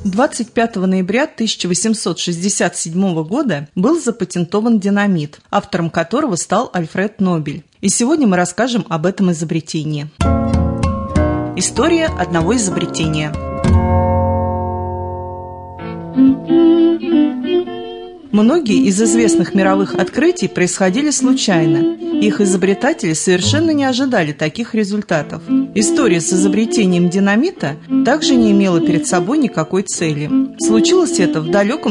25 ноября 1867 года был запатентован динамит, автором которого стал Альфред Нобель. И сегодня мы расскажем об этом изобретении. История одного изобретения. Многие из известных мировых открытий происходили случайно. Их изобретатели совершенно не ожидали таких результатов. История с изобретением динамита также не имела перед собой никакой цели. Случилось это в далеком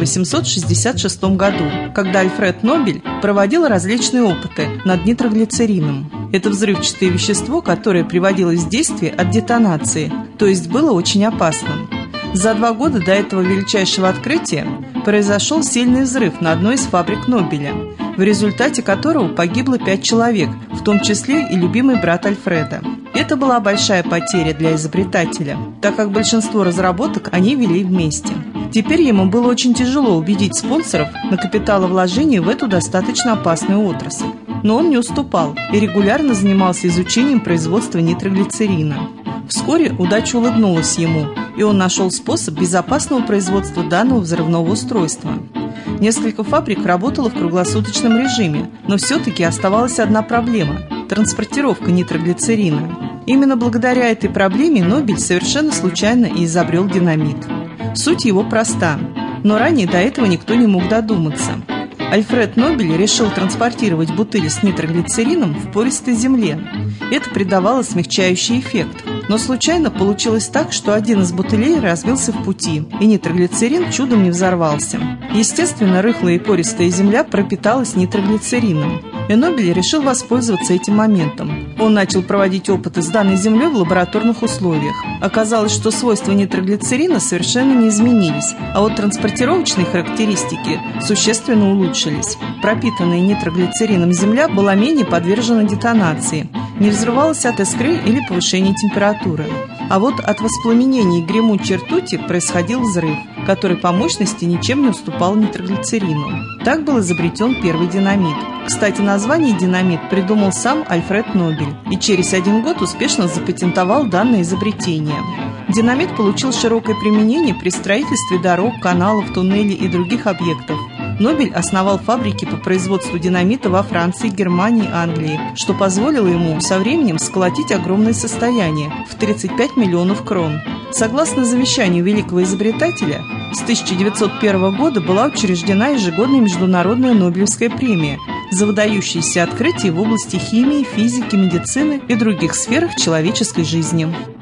1866 году, когда Альфред Нобель проводил различные опыты над нитроглицерином. Это взрывчатое вещество, которое приводилось в действие от детонации, то есть было очень опасным. За 2 года до этого величайшего открытия произошел сильный взрыв на одной из фабрик Нобеля, в результате которого погибло 5 человек, в том числе и любимый брат Альфреда. Это была большая потеря для изобретателя, так как большинство разработок они вели вместе. Теперь ему было очень тяжело убедить спонсоров на капиталовложение в эту достаточно опасную отрасль. Но он не уступал и регулярно занимался изучением производства нитроглицерина. Вскоре удача улыбнулась ему, и он нашел способ безопасного производства данного взрывного устройства. Несколько фабрик работало в круглосуточном режиме, но все-таки оставалась одна проблема – транспортировка нитроглицерина. Именно благодаря этой проблеме Нобель совершенно случайно и изобрел динамит. Суть его проста, но ранее до этого никто не мог додуматься. Альфред Нобель решил транспортировать бутыли с нитроглицерином в пористой земле. Это придавало смягчающий эффект. Но случайно получилось так, что один из бутылей разбился в пути, и нитроглицерин чудом не взорвался. Естественно, рыхлая и пористая земля пропиталась нитроглицерином. И Нобель решил воспользоваться этим моментом. Он начал проводить опыты с данной землей в лабораторных условиях. Оказалось, что свойства нитроглицерина совершенно не изменились, а вот транспортировочные характеристики существенно улучшились. Пропитанная нитроглицерином земля была менее подвержена детонации, не взрывалась от искры или повышения температуры. А вот от воспламенения гремучей ртути происходил взрыв, который по мощности ничем не уступал нитроглицерину. Так был изобретен первый динамит. Кстати, название «динамит» придумал сам Альфред Нобель и через 1 год успешно запатентовал данное изобретение. Динамит получил широкое применение при строительстве дорог, каналов, туннелей и других объектов. Нобель основал фабрики по производству динамита во Франции, Германии и Англии, что позволило ему со временем сколотить огромное состояние в 35 миллионов крон. Согласно завещанию великого изобретателя, с 1901 года была учреждена ежегодная международная Нобелевская премия за выдающиеся открытия в области химии, физики, медицины и других сферах человеческой жизни.